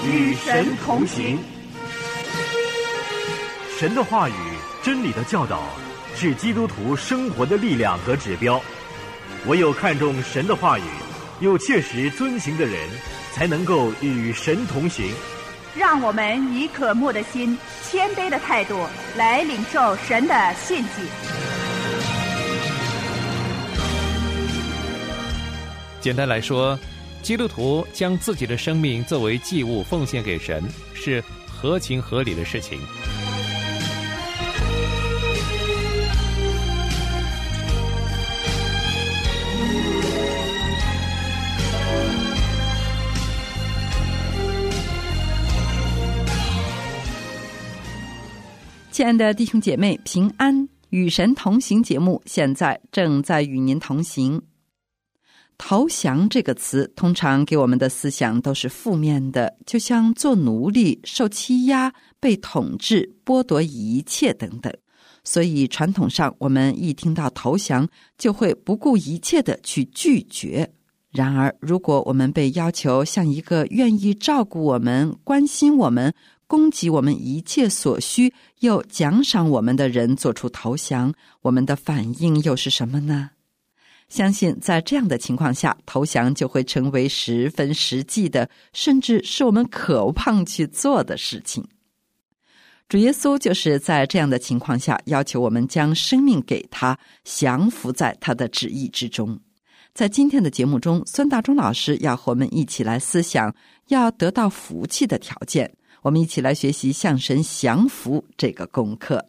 与神同行。 神的话语、真理的教导，是基督徒生活的力量和指标。唯有看重神的话语，又切实遵行的人，才能够与神同行。 让我们以渴慕的心、谦卑的态度来领受神的信息。 简单来说，基督徒将自己的生命作为祭物奉献给神，是合情合理的事情。 亲爱的弟兄姐妹，平安，与神同行节目现在正在与您同行。投降这个词通常给我们的思想都是负面的，就像做奴隶、受欺压、被统治、剥夺一切等等。所以传统上我们一听到投降就会不顾一切的去拒绝。然而如果我们被要求向一个愿意照顾我们、关心我们、供给我们一切所需又奖赏我们的人做出投降，我们的反应又是什么呢？相信在这样的情况下，投降就会成为十分实际的，甚至是我们渴望去做的事情。主耶稣就是在这样的情况下要求我们将生命给他，降服在他的旨意之中。在今天的节目中，孙大中老师要和我们一起来思想要得到福气的条件，我们一起来学习向神降服这个功课。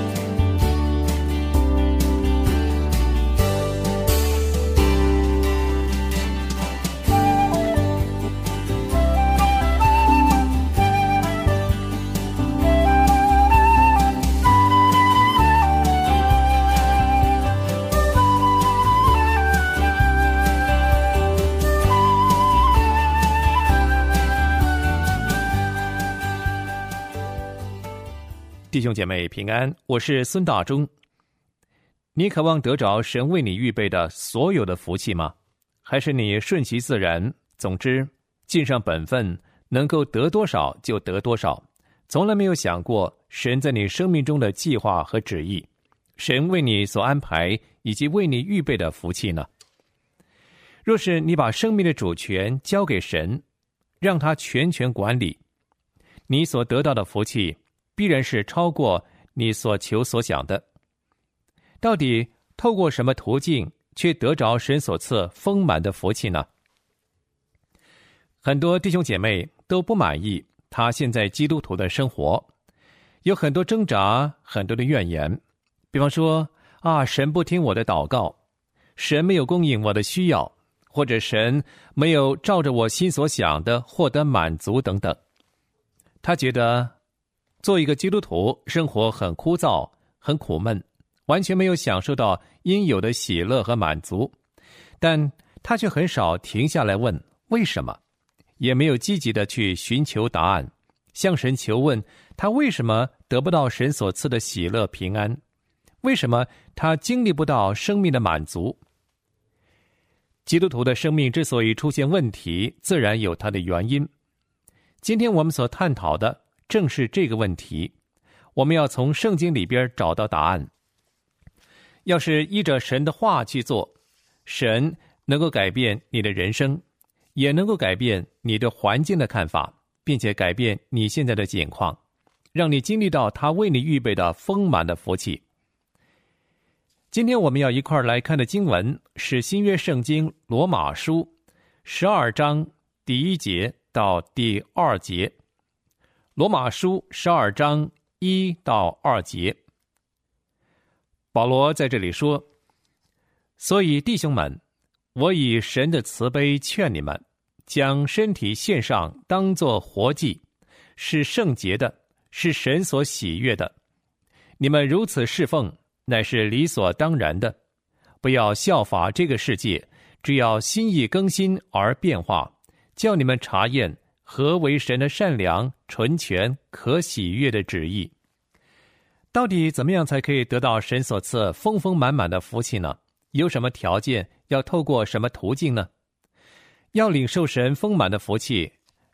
弟兄姐妹平安，我是孙大中。你渴望得着神为你预备的所有的福气吗？还是你顺其自然，总之尽上本分，能够得多少就得多少，从来没有想过神在你生命中的计划和旨意，神为你所安排以及为你预备的福气呢？若是你把生命的主权交给神，让他全权管理，你所得到的福气必然是超过你所求所想的。到底透过什么途径却得着神所赐丰满的福气呢？很多弟兄姐妹都不满意他现在基督徒的生活，有很多挣扎，很多的怨言。比方说神不听我的祷告，神没有供应我的需要，或者神没有照着我心所想的获得满足等等。他觉得做一个基督徒生活很枯燥，很苦闷，完全没有享受到应有的喜乐和满足，但他却很少停下来问为什么，也没有积极的去寻求答案，向神求问他为什么得不到神所赐的喜乐平安，为什么他经历不到生命的满足。基督徒的生命之所以出现问题，自然有它的原因。今天我们所探讨的正是这个问题，我们要从圣经里边找到答案。要是依着神的话去做，神能够改变你的人生，也能够改变你对环境的看法，并且改变你现在的境况，让你经历到他为你预备的丰满的福气。今天我们要一块来看的经文是新约圣经罗马书12章第1节到第2节。罗马书12章1到2节，保罗在这里说：所以弟兄们，我以神的慈悲劝你们，将身体献上当作活祭，是圣洁的，是神所喜悦的。你们如此侍奉，乃是理所当然的。不要效法这个世界，只要心意更新而变化，叫你们查验何为神的善良、纯全、可喜悦的旨意。到底怎么样才可以得到神所赐丰丰满满的福气呢？有什么条件？要透过什么途径呢？要领受神丰满的福气，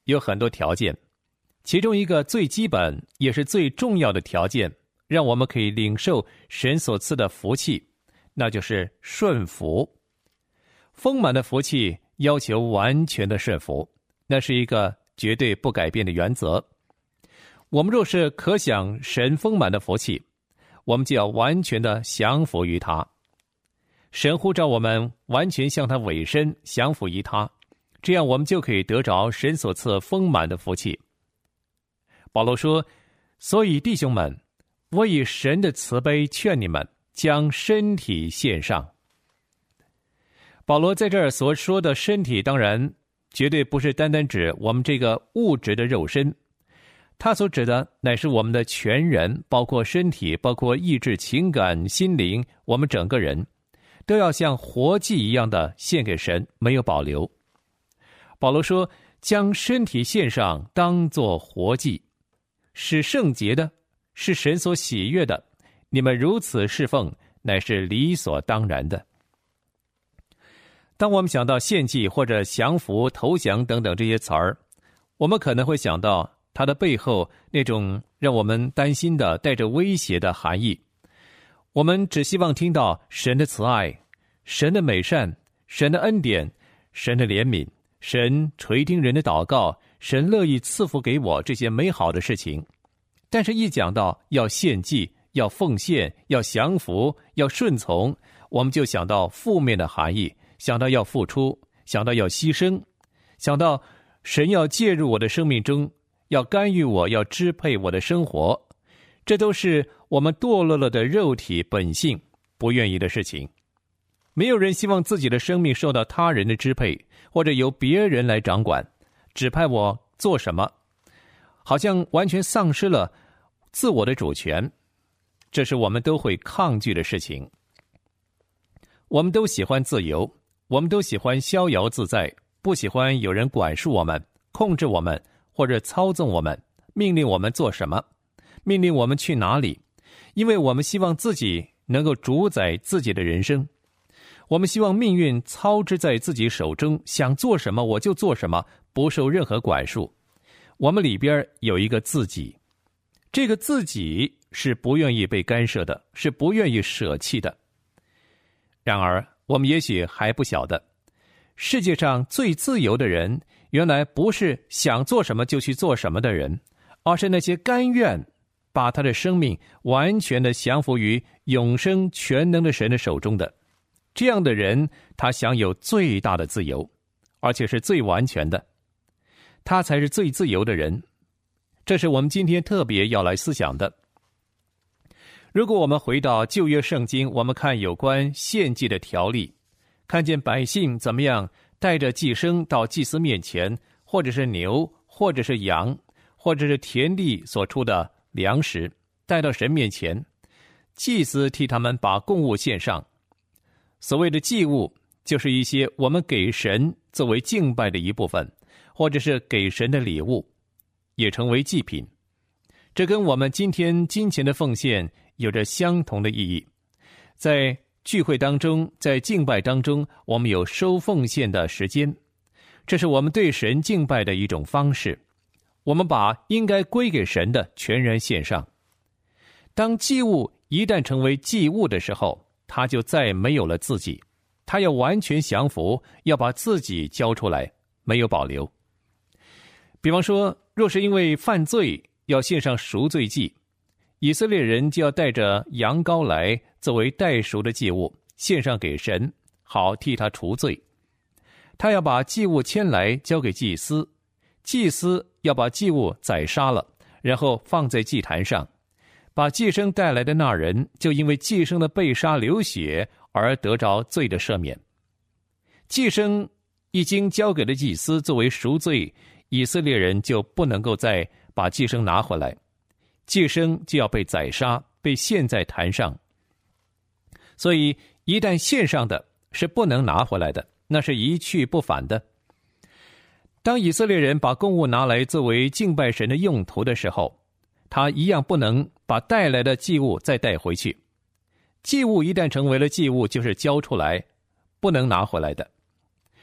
有很多条件，其中一个最基本也是最重要的条件，让我们可以领受神所赐的福气，那就是顺服。丰满的福气要求完全的顺服，那是一个绝对不改变的原则。我们若是可享神丰满的福气，我们就要完全的降服于他。神呼召我们完全向他委身，降服于他，这样我们就可以得着神所赐丰满的福气。保罗说，所以弟兄们，我以神的慈悲劝你们，将身体献上。保罗在这儿所说的身体，当然绝对不是单单指我们这个物质的肉身，他所指的乃是我们的全人，包括身体，包括意志、情感、心灵，我们整个人都要像活祭一样的献给神，没有保留。保罗说，将身体献上，当作活祭，是圣洁的，是神所喜悦的，你们如此侍奉，乃是理所当然的。当我们想到献祭或者降服、投降等等这些词儿，我们可能会想到它的背后那种让我们担心的、带着威胁的含义。我们只希望听到神的慈爱、神的美善、神的恩典、神的怜悯、神垂听人的祷告、神乐意赐福给我这些美好的事情。但是一讲到要献祭、要奉献、要降服、要顺从，我们就想到负面的含义，想到要付出，想到要牺牲，想到神要介入我的生命中，要干预我，要支配我的生活。这都是我们堕落了的肉体本性不愿意的事情。没有人希望自己的生命受到他人的支配，或者由别人来掌管，指派我做什么，好像完全丧失了自我的主权。这是我们都会抗拒的事情。我们都喜欢自由，我们都喜欢逍遥自在，不喜欢有人管束我们、控制我们，或者操纵我们，命令我们做什么，命令我们去哪里，因为我们希望自己能够主宰自己的人生。我们希望命运操之在自己手中，想做什么我就做什么，不受任何管束。我们里边有一个自己，这个自己是不愿意被干涉的，是不愿意舍弃的。然而我们也许还不晓得，世界上最自由的人，原来不是想做什么就去做什么的人，而是那些甘愿把他的生命完全的降服于永生全能的神的手中的。这样的人，他享有最大的自由，而且是最完全的，他才是最自由的人。这是我们今天特别要来思想的。如果我们回到旧约圣经，我们看有关献祭的条例，看见百姓怎么样带着祭牲到祭司面前，或者是牛，或者是羊，或者是田地所出的粮食，带到神面前，祭司替他们把供物献上。所谓的祭物，就是一些我们给神作为敬拜的一部分，或者是给神的礼物，也成为祭品。这跟我们今天金钱的奉献有着相同的意义。在聚会当中，在敬拜当中，我们有收奉献的时间，这是我们对神敬拜的一种方式。我们把应该归给神的全然献上。当祭物一旦成为祭物的时候，他就再没有了自己，他要完全降服，要把自己交出来，没有保留。比方说，若是因为犯罪要献上赎罪祭，以色列人就要带着羊羔来作为代赎的祭物，献上给神，好替他除罪。他要把祭物牵来交给祭司，祭司要把祭物宰杀了，然后放在祭坛上。把祭牲带来的那人，就因为祭牲的被杀流血而得着罪的赦免。祭牲一经交给了祭司作为赎罪，以色列人就不能够再把祭牲拿回来，祭牲就要被宰杀，被献在坛上。所以一旦献上的是不能拿回来的，那是一去不返的。当以色列人把供物拿来作为敬拜神的用途的时候，他一样不能把带来的祭物再带回去。祭物一旦成为了祭物，就是交出来，不能拿回来的。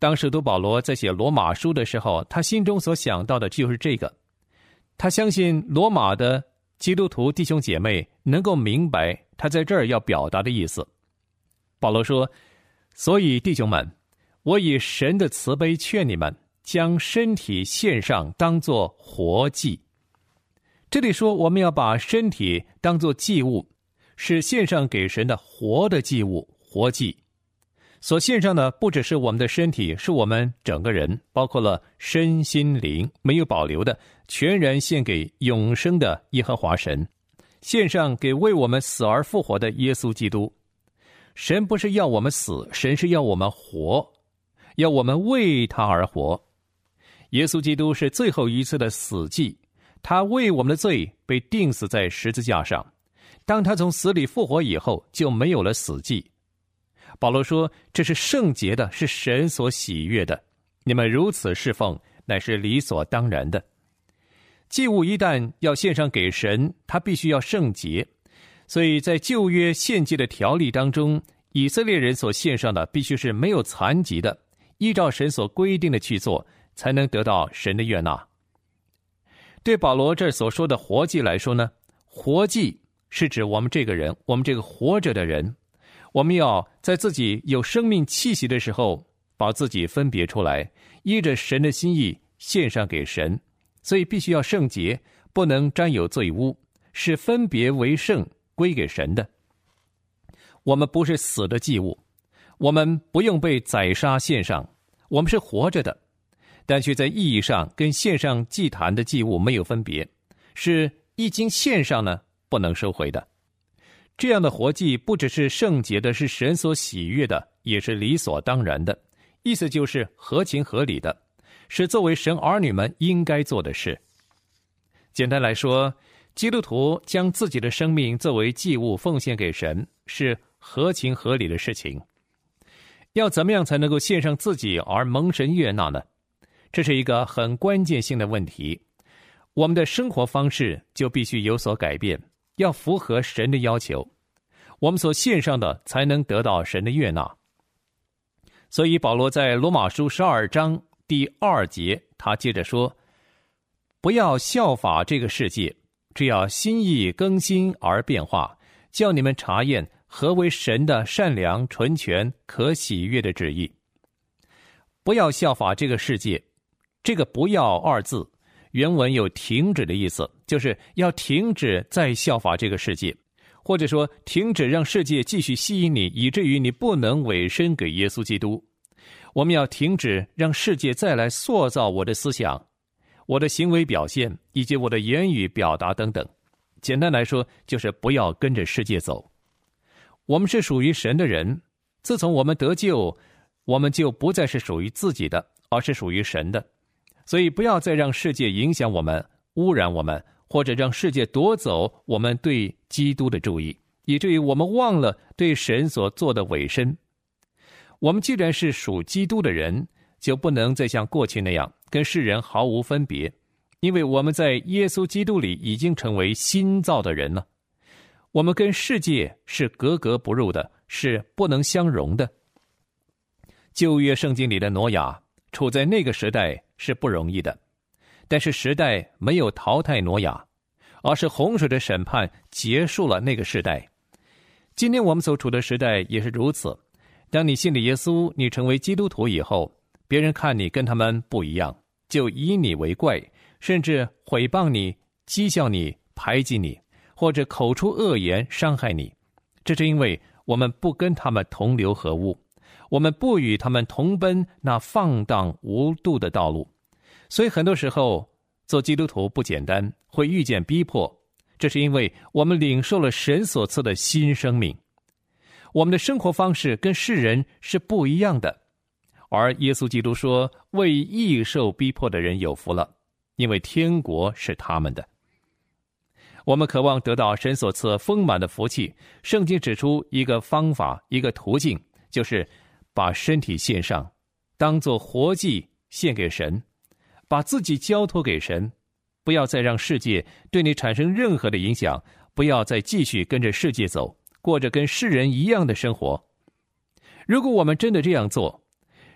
当使徒保罗在写罗马书的时候，他心中所想到的就是这个。他相信罗马的基督徒弟兄姐妹能够明白他在这儿要表达的意思。保罗说，所以弟兄们，我以神的慈悲劝你们，将身体献上，当作活祭。这里说我们要把身体当作祭物，是献上给神的活的祭物，活祭。所献上的不只是我们的身体，是我们整个人，包括了身心灵，没有保留的，全然献给永生的耶和华神，献上给为我们死而复活的耶稣基督。神不是要我们死，神是要我们活，要我们为他而活。耶稣基督是最后一次的死祭，他为我们的罪被钉死在十字架上。当他从死里复活以后，就没有了死祭。保罗说，这是圣洁的，是神所喜悦的，你们如此侍奉，乃是理所当然的。祭物一旦要献上给神，它必须要圣洁，所以在旧约献祭的条例当中，以色列人所献上的必须是没有残疾的，依照神所规定的去做，才能得到神的悦纳。对保罗这所说的活祭来说呢，活祭是指我们这个人，我们这个活着的人，我们要在自己有生命气息的时候，把自己分别出来，依着神的心意献上给神，所以必须要圣洁，不能沾有罪污，是分别为圣，归给神的。我们不是死的祭物，我们不用被宰杀献上，我们是活着的，但却在意义上跟献上祭坛的祭物没有分别，是一经献上呢，不能收回的。这样的活祭不只是圣洁的，是神所喜悦的，也是理所当然的，意思就是合情合理的，是作为神儿女们应该做的事。简单来说，基督徒将自己的生命作为祭物奉献给神，是合情合理的事情。要怎么样才能够献上自己而蒙神悦纳呢？这是一个很关键性的问题。我们的生活方式就必须有所改变，要符合神的要求，我们所献上的才能得到神的悦纳。所以保罗在罗马书12章第2节，他接着说，不要效法这个世界，只要心意更新而变化，叫你们查验何为神的善良、纯全、可喜悦的旨意。不要效法这个世界，这个不要二字原文有停止的意思，就是要停止再效法这个世界，或者说停止让世界继续吸引你，以至于你不能委身给耶稣基督。我们要停止让世界再来塑造我的思想、我的行为表现以及我的言语表达等等。简单来说，就是不要跟着世界走。我们是属于神的人，自从我们得救，我们就不再是属于自己的，而是属于神的。所以不要再让世界影响我们、污染我们，或者让世界夺走我们对基督的注意，以至于我们忘了对神所做的委身。我们既然是属基督的人，就不能再像过去那样跟世人毫无分别，因为我们在耶稣基督里已经成为新造的人了。我们跟世界是格格不入的，是不能相容的。旧约圣经里的挪亚处在那个时代是不容易的，但是时代没有淘汰挪亚，而是洪水的审判结束了那个时代。今天我们所处的时代也是如此。当你信了耶稣，你成为基督徒以后，别人看你跟他们不一样，就以你为怪，甚至毁谤你、讥笑你、排挤你，或者口出恶言伤害你。这是因为我们不跟他们同流合污，我们不与他们同奔那放荡无度的道路。所以很多时候做基督徒不简单，会遇见逼迫，这是因为我们领受了神所赐的新生命。我们的生活方式跟世人是不一样的，而耶稣基督说，为义受逼迫的人有福了，因为天国是他们的。我们渴望得到神所赐丰满的福气，圣经指出一个方法，一个途径，就是把身体献上，当作活祭献给神，把自己交托给神，不要再让世界对你产生任何的影响，不要再继续跟着世界走，过着跟世人一样的生活。如果我们真的这样做，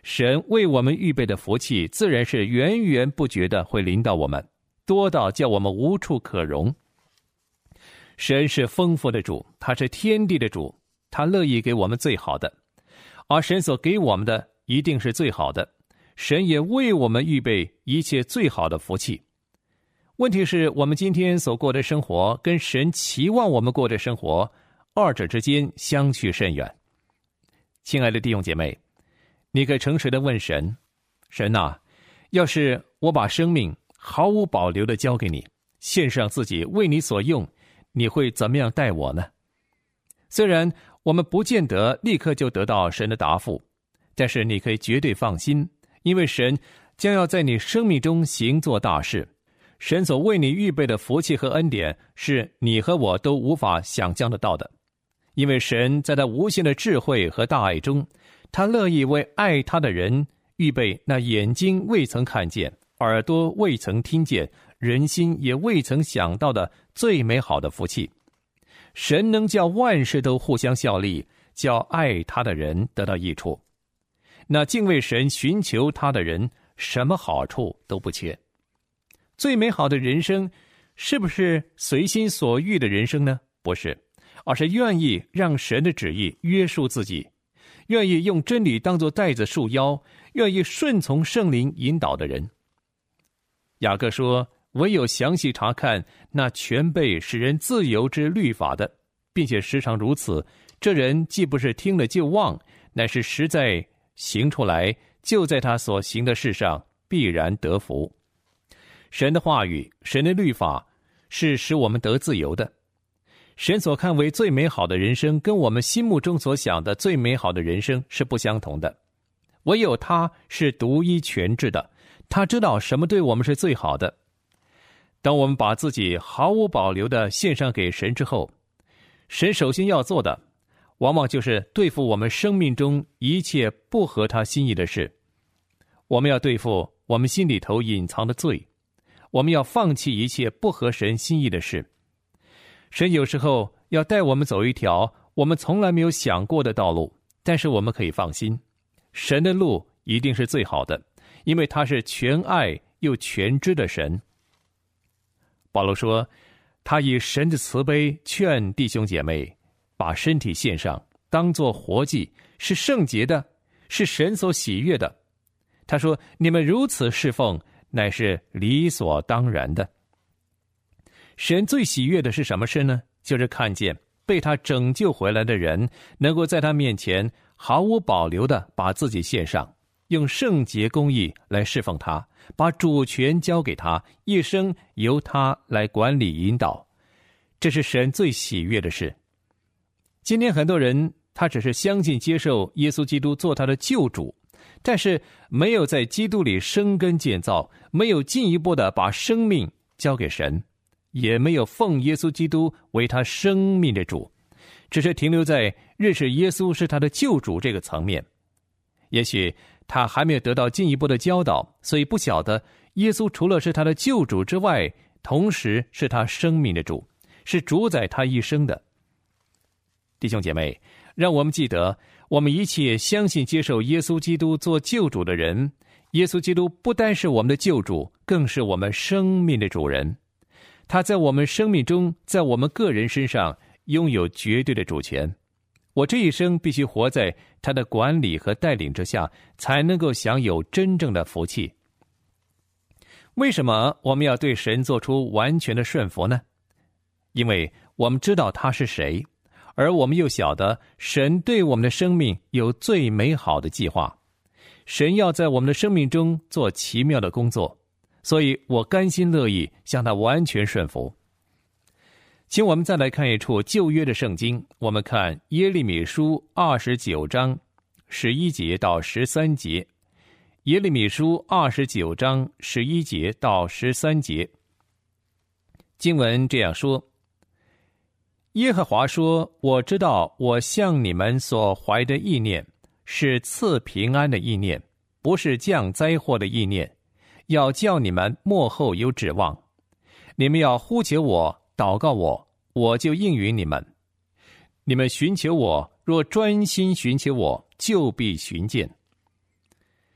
神为我们预备的福气自然是源源不绝的会临到我们，多到叫我们无处可容。神是丰富的主，他是天地的主，他乐意给我们最好的，而神所给我们的一定是最好的。神也为我们预备一切最好的福气。问题是我们今天所过的生活跟神期望我们过的生活，二者之间相去甚远。亲爱的弟兄姐妹，你可以诚实的问神，神啊，要是我把生命毫无保留的交给你，献上自己为你所用，你会怎么样待我呢？虽然我们不见得立刻就得到神的答复，但是你可以绝对放心，因为神将要在你生命中行作大事。神所为你预备的福气和恩典，是你和我都无法想象得到的。因为神在他无限的智慧和大爱中，他乐意为爱他的人预备那眼睛未曾看见，耳朵未曾听见，人心也未曾想到的最美好的福气。神能叫万事都互相效力，叫爱他的人得到益处。那敬畏神寻求他的人，什么好处都不缺。最美好的人生是不是随心所欲的人生呢？不是，而是愿意让神的旨意约束自己，愿意用真理当作带子束腰，愿意顺从圣灵引导的人。雅各说，唯有详细查看那全备使人自由之律法的，并且时常如此，这人既不是听了就忘，乃是实在行出来，就在他所行的事上必然得福。神的话语，神的律法是使我们得自由的。神所看为最美好的人生，跟我们心目中所想的最美好的人生是不相同的。唯有他是独一全智的，他知道什么对我们是最好的。当我们把自己毫无保留地献上给神之后，神首先要做的，往往就是对付我们生命中一切不合他心意的事。我们要对付我们心里头隐藏的罪，我们要放弃一切不合神心意的事。神有时候要带我们走一条我们从来没有想过的道路，但是我们可以放心，神的路一定是最好的，因为他是全爱又全知的神。保罗说，他以神的慈悲劝弟兄姐妹，把身体献上，当作活祭，是圣洁的，是神所喜悦的。他说，你们如此侍奉，乃是理所当然的。神最喜悦的是什么事呢？就是看见被他拯救回来的人能够在他面前毫无保留地把自己献上，用圣洁公义来侍奉他，把主权交给他，一生由他来管理引导。这是神最喜悦的事。今天很多人他只是相信接受耶稣基督做他的救主，但是没有在基督里生根建造，没有进一步的把生命交给神，也没有奉耶稣基督为他生命的主，只是停留在认识耶稣是他的救主这个层面。也许他还没有得到进一步的教导，所以不晓得耶稣除了是他的救主之外，同时是他生命的主，是主宰他一生的。弟兄姐妹，让我们记得，我们一切相信接受耶稣基督做救主的人，耶稣基督不单是我们的救主，更是我们生命的主人。他在我们生命中，在我们个人身上拥有绝对的主权。我这一生必须活在他的管理和带领之下，才能够享有真正的福气。为什么我们要对神做出完全的顺服呢？因为我们知道他是谁，而我们又晓得神对我们的生命有最美好的计划。神要在我们的生命中做奇妙的工作，所以我甘心乐意向他完全顺服。请我们再来看一处旧约的圣经，我们看耶利米书29章11节到13节。耶利米书29章11节到13节，经文这样说：耶和华说，我知道我向你们所怀的意念是赐平安的意念，不是降灾祸的意念，要叫你们末后有指望。你们要呼求我，祷告我，我就应允你们。你们寻求我，若专心寻求我，就必寻见。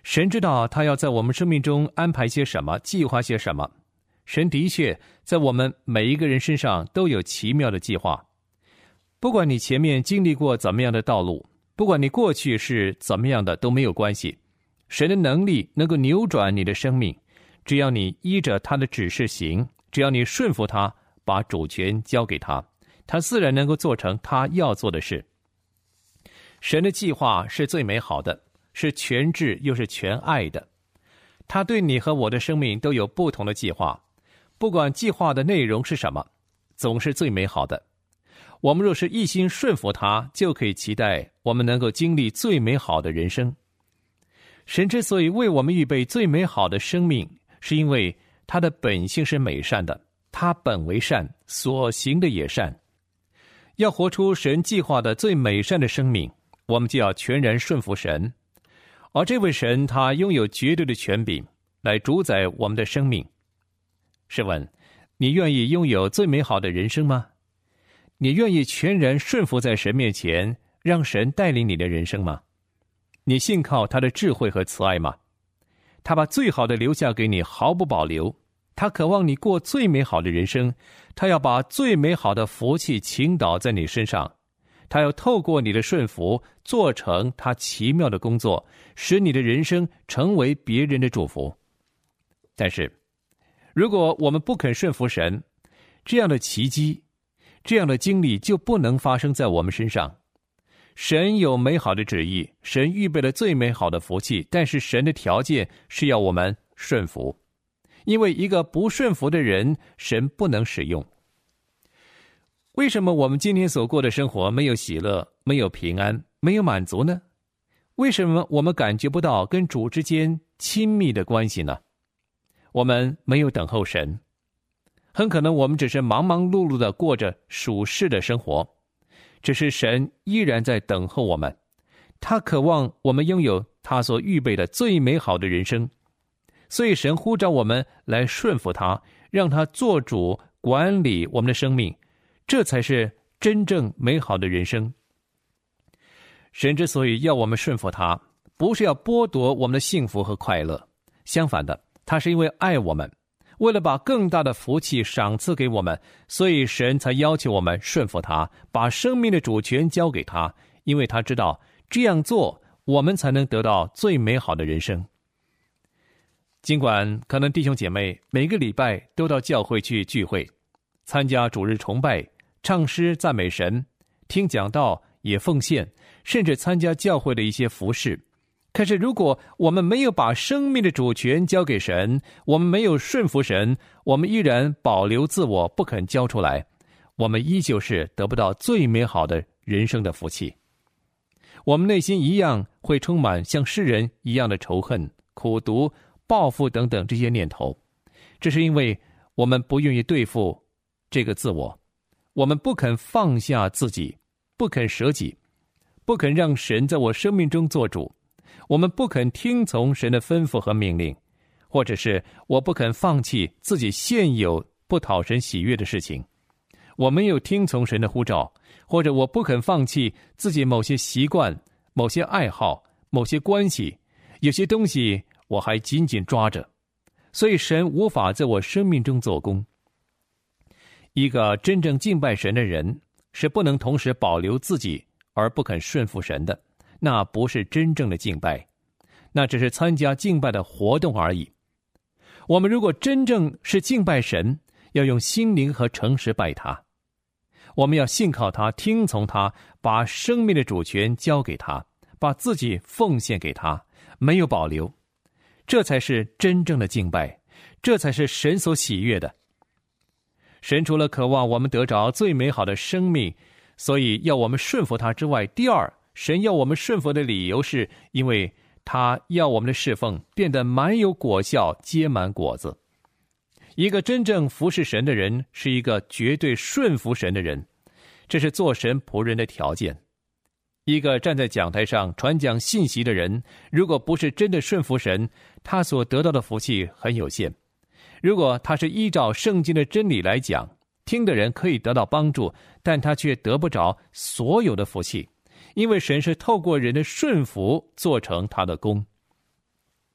神知道他要在我们生命中安排些什么，计划些什么。神的确在我们每一个人身上都有奇妙的计划。不管你前面经历过怎么样的道路，不管你过去是怎么样的，都没有关系。神的能力能够扭转你的生命，只要你依着他的指示行，只要你顺服他，把主权交给他，他自然能够做成他要做的事。神的计划是最美好的，是全智又是全爱的。他对你和我的生命都有不同的计划，不管计划的内容是什么，总是最美好的。我们若是一心顺服他，就可以期待我们能够经历最美好的人生。神之所以为我们预备最美好的生命，是因为他的本性是美善的，他本为善，所行的也善。要活出神计划的最美善的生命，我们就要全然顺服神。而这位神，他拥有绝对的权柄来主宰我们的生命。试问，你愿意拥有最美好的人生吗？你愿意全然顺服在神面前，让神带领你的人生吗？你信靠他的智慧和慈爱吗？他把最好的留下给你，毫不保留。他渴望你过最美好的人生，他要把最美好的福气倾倒在你身上，他要透过你的顺服，做成他奇妙的工作，使你的人生成为别人的祝福。但是，如果我们不肯顺服神，这样的奇迹，这样的经历就不能发生在我们身上。神有美好的旨意，神预备了最美好的福气，但是神的条件是要我们顺服。因为一个不顺服的人，神不能使用。为什么我们今天所过的生活没有喜乐，没有平安，没有满足呢？为什么我们感觉不到跟主之间亲密的关系呢？我们没有等候神，很可能我们只是忙忙碌碌地过着属世的生活，只是神依然在等候我们，他渴望我们拥有他所预备的最美好的人生。所以神呼召我们来顺服他，让他做主管理我们的生命，这才是真正美好的人生。神之所以要我们顺服他，不是要剥夺我们的幸福和快乐，相反的，他是因为爱我们，为了把更大的福气赏赐给我们，所以神才要求我们顺服他，把生命的主权交给他，因为他知道这样做我们才能得到最美好的人生。尽管可能弟兄姐妹每个礼拜都到教会去聚会，参加主日崇拜，唱诗赞美神，听讲道，也奉献，甚至参加教会的一些服事。可是如果我们没有把生命的主权交给神，我们没有顺服神，我们依然保留自我不肯交出来，我们依旧是得不到最美好的人生的福气。我们内心一样会充满像世人一样的仇恨、苦毒、报复等等这些念头，这是因为我们不愿意对付这个自我，我们不肯放下自己，不肯舍己，不肯让神在我生命中做主，我们不肯听从神的吩咐和命令，或者是我不肯放弃自己现有不讨神喜悦的事情，我没有听从神的呼召，或者我不肯放弃自己某些习惯、某些爱好、某些关系，有些东西我还紧紧抓着，所以神无法在我生命中做工。一个真正敬拜神的人，是不能同时保留自己而不肯顺服神的，那不是真正的敬拜，那只是参加敬拜的活动而已。我们如果真正是敬拜神，要用心灵和诚实拜他，我们要信靠他，听从他，把生命的主权交给他，把自己奉献给他，没有保留，这才是真正的敬拜，这才是神所喜悦的。神除了渴望我们得着最美好的生命，所以要我们顺服他之外，第二，神要我们顺服的理由是因为他要我们的侍奉变得满有果效，结满果子。一个真正服侍神的人，是一个绝对顺服神的人，这是做神仆人的条件。一个站在讲台上传讲信息的人，如果不是真的顺服神，他所得到的福气很有限。如果他是依照圣经的真理来讲，听的人可以得到帮助，但他却得不着所有的福气，因为神是透过人的顺服做成他的功。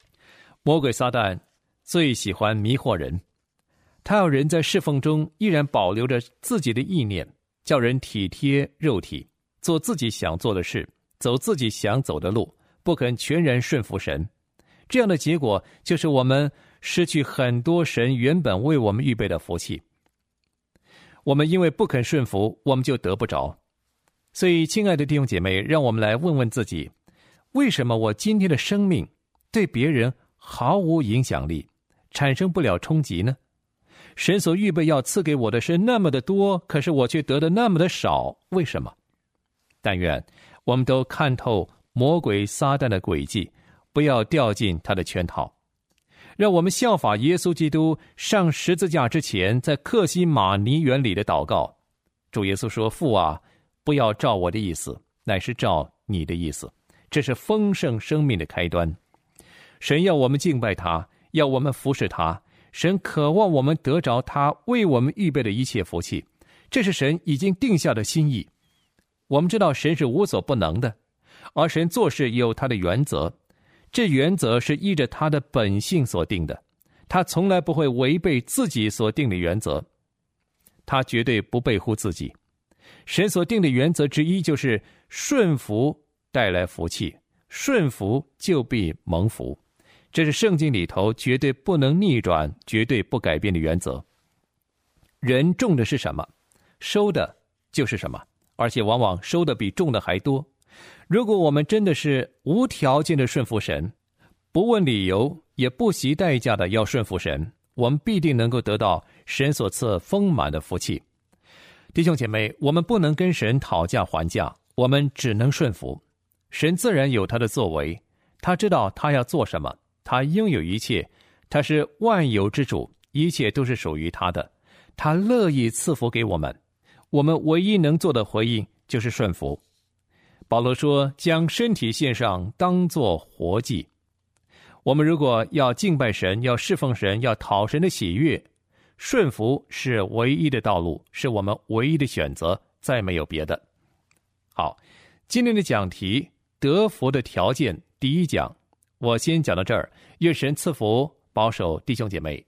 魔鬼撒旦最喜欢迷惑人，他要人在侍奉中依然保留着自己的意念，叫人体贴肉体，做自己想做的事，走自己想走的路，不肯全然顺服神。这样的结果就是我们失去很多神原本为我们预备的福气。我们因为不肯顺服，我们就得不着。所以亲爱的弟兄姐妹，让我们来问问自己，为什么我今天的生命对别人毫无影响力，产生不了冲击呢？神所预备要赐给我的是那么的多，可是我却得的那么的少，为什么？但愿我们都看透魔鬼撒旦的诡计，不要掉进他的圈套。让我们效法耶稣基督上十字架之前在客西马尼园里的祷告。主耶稣说，父啊，不要照我的意思，乃是照你的意思。这是丰盛生命的开端。神要我们敬拜他，要我们服侍他。神渴望我们得着他为我们预备的一切福气，这是神已经定下的心意。我们知道神是无所不能的，而神做事也有他的原则，这原则是依着他的本性所定的，他从来不会违背自己所定的原则，他绝对不背乎自己。神所定的原则之一就是顺服带来福气，顺服就必蒙福。这是圣经里头绝对不能逆转、绝对不改变的原则。人种的是什么，收的就是什么，而且往往收的比种的还多。如果我们真的是无条件的顺服神，不问理由也不惜代价的要顺服神，我们必定能够得到神所赐丰满的福气。弟兄姐妹，我们不能跟神讨价还价，我们只能顺服。神自然有他的作为，他知道他要做什么，他拥有一切，他是万有之主，一切都是属于他的，他乐意赐福给我们。我们唯一能做的回应就是顺服。保罗说，将身体献上当作活祭。我们如果要敬拜神，要侍奉神，要讨神的喜悦，顺服是唯一的道路，是我们唯一的选择，再没有别的。好，今天的讲题，得福的条件第一讲，我先讲到这儿，愿神赐福保守弟兄姐妹。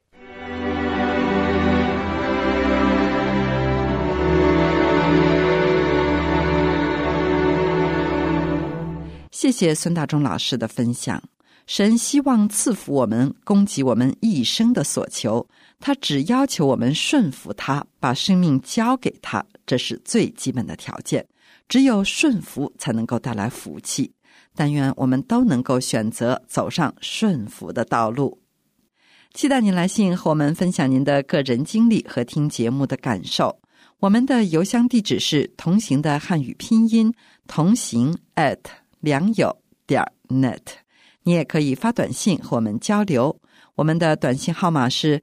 谢谢孙大中老师的分享。神希望赐福我们，供给我们一生的所求，他只要求我们顺服他，把生命交给他，这是最基本的条件。只有顺服才能够带来福气。但愿我们都能够选择走上顺服的道路。期待您来信和我们分享您的个人经历和听节目的感受。我们的邮箱地址是同行的汉语拼音同行@良友.net， 你也可以发短信和我们交流。我们的短信号码是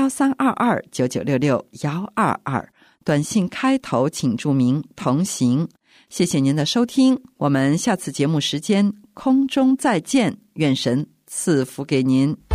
13229966-122，短信开头请注明同行。谢谢您的收听，我们下次节目时间空中再见，愿神赐福给您。